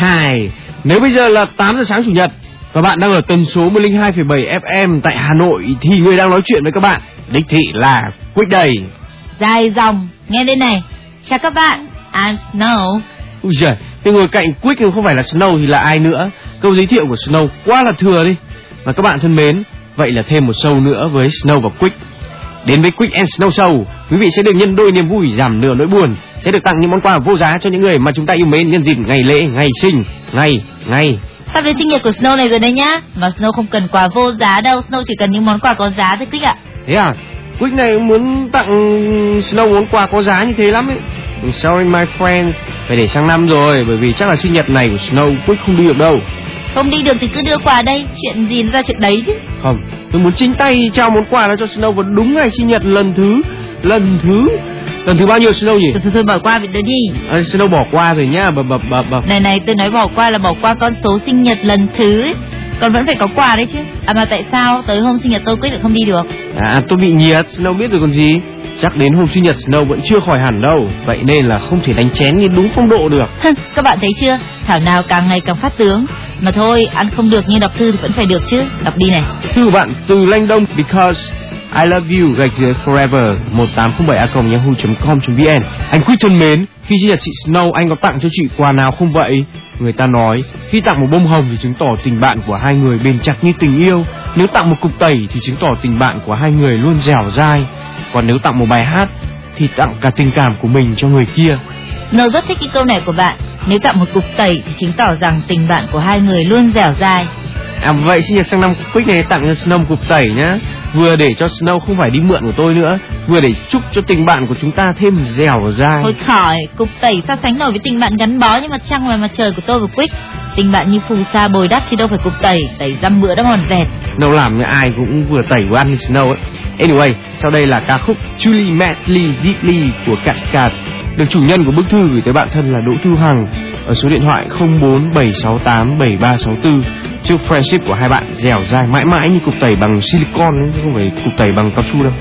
2. Nếu bây giờ là 8 giờ sáng Chủ nhật và bạn đang ở tần số 102,7 FM tại Hà Nội thì người đang nói chuyện với các bạn đích thị là Quick đây. Dài dòng, nghe đây này. Chào các bạn, I'm Snow. Ui giời, cái ngồi cạnh Quick không phải là Snow thì là ai nữa. Câu giới thiệu của Snow quá là thừa đi. Và các bạn thân mến, vậy là thêm một show nữa với Snow và Quick. Đến với Quick and Snow Show, quý vị sẽ được nhân đôi niềm vui, giảm nửa nỗi buồn, sẽ được tặng những món quà vô giá cho những người mà chúng ta yêu mến nhân dịp ngày lễ, ngày sinh, ngày. Sắp đến sinh nhật của Snow này rồi đấy nhá. Mà Snow không cần quà vô giá đâu, Snow chỉ cần những món quà có giá thôi Quick ạ. Thế à? Quick này muốn tặng Snow món quà có giá như thế lắm ấy. Sorry my friends, phải để sang năm rồi, bởi vì chắc là sinh nhật này của Snow Quick không đi được đâu. Không đi được thì cứ đưa quà đây, chuyện gì nó ra chuyện đấy chứ. Không, tôi muốn chính tay trao món quà đó cho Snow vào đúng ngày sinh nhật lần thứ bao nhiêu Snow nhỉ? Thôi bỏ qua việc đấy đi. Snow bỏ qua rồi nhá, Này, tôi nói bỏ qua là bỏ qua con số sinh nhật lần thứ ấy. Còn vẫn phải có quà đấy chứ. Mà tại sao tới hôm sinh nhật tôi quyết định không đi được? Tôi bị nhiệt, Snow biết rồi còn gì. Chắc đến hôm sinh nhật Snow vẫn chưa khỏi hẳn đâu. Vậy nên là không thể đánh chén như đúng phong độ được. Các bạn thấy chưa? Thảo nào càng ngày càng phát tướng. Mà thôi, ăn không được nhưng đọc thư thì vẫn phải được chứ. Đọc đi này. Thư bạn từ Lanh Đông. Because I love you gạch dưới forever 1807a@yahoo.com.vn. Anh Quick thân mến, khi sinh nhật chị Snow anh có tặng cho chị quà nào không vậy? Người ta nói khi tặng một bông hồng thì chứng tỏ tình bạn của hai người bền chặt như tình yêu. Nếu tặng một cục tẩy thì chứng tỏ tình bạn của hai người luôn dẻo dai. Còn nếu tặng một bài hát thì tặng cả tình cảm của mình cho người kia. Snow rất thích cái câu này của bạn. Nếu tặng một cục tẩy thì chứng tỏ rằng tình bạn của hai người luôn dẻo dai. Vậy sinh nhật sang năm Quick này tặng cho Snow một cục tẩy nhá. Vừa để cho Snow không phải đi mượn của tôi nữa, vừa để chúc cho tình bạn của chúng ta thêm dẻo dai. Thôi khỏi, cục tẩy sao sánh nổi với tình bạn gắn bó như mặt trăng và mặt trời của tôi và Quick. Tình bạn như phù sa bồi đắp chứ đâu phải cục tẩy dăm bữa đã mòn vẹt. Snow làm như ai cũng vừa tẩy vừa ăn như Snow ấy. Anyway, sau đây là ca khúc Truly Madly Deeply của Cascade, được chủ nhân của bức thư gửi tới bạn thân là Đỗ Thu Hằng ở số điện thoại 0476873364. Chúc friendship của hai bạn dẻo dai mãi mãi như cục tẩy bằng silicon ấy, chứ không phải cục tẩy bằng cao su đâu.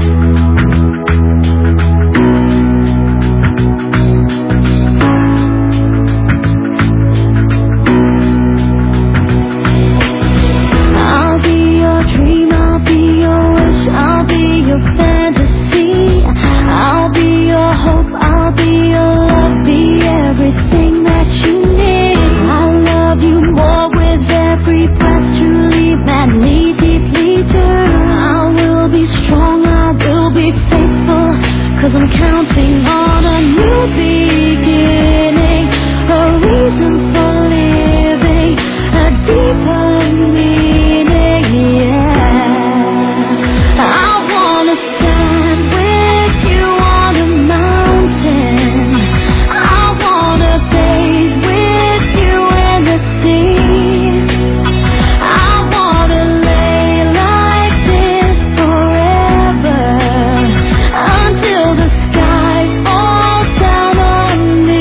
I'm counting on a new beginning, a reason for living, a deeper meaning, yeah. I wanna stand with you on a mountain, I wanna bathe with you in the sea, I wanna lay like this forever, until the sky falls down on me.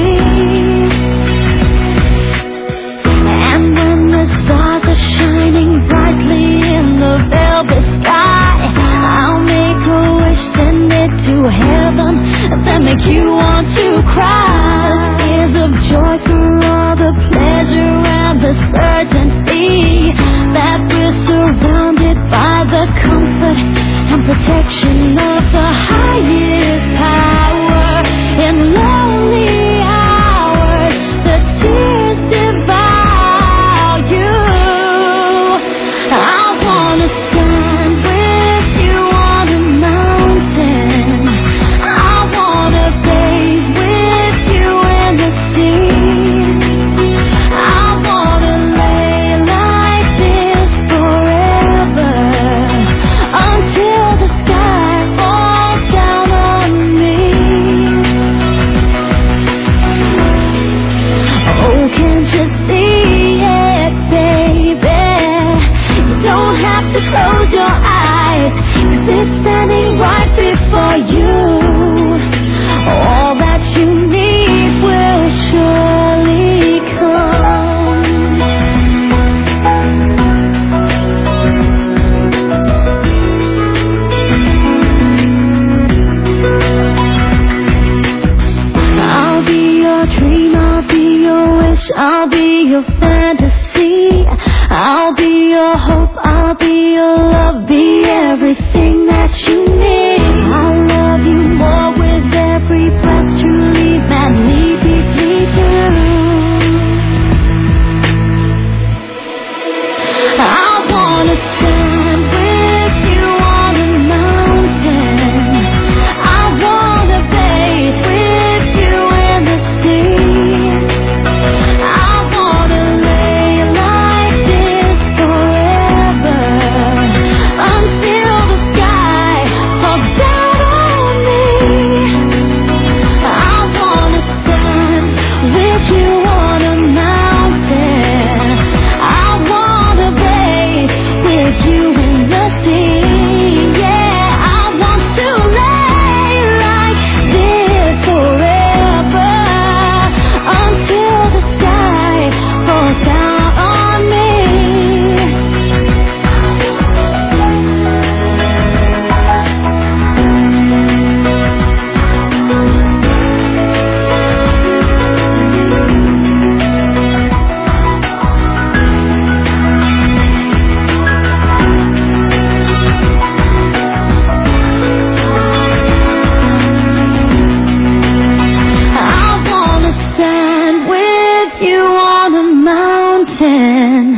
And when the stars are shining brightly in the velvet sky, I'll make a wish, send it to heaven, then make you want to cry. Tears of joy for all the pleasure and the certainty that we're surrounded by the comfort and protection of the highest power. In lonely hours, the tears devour you. I wanna stand with you on a mountain, I wanna bathe with you in the sea, I wanna lay like this forever, until the sky falls down on me. Oh, can't you see it, baby? You don't have to close your eyes, 'cause it's standing right before you. All that you need will surely come. I'll be your dream, I'll be your wish, I'll be hold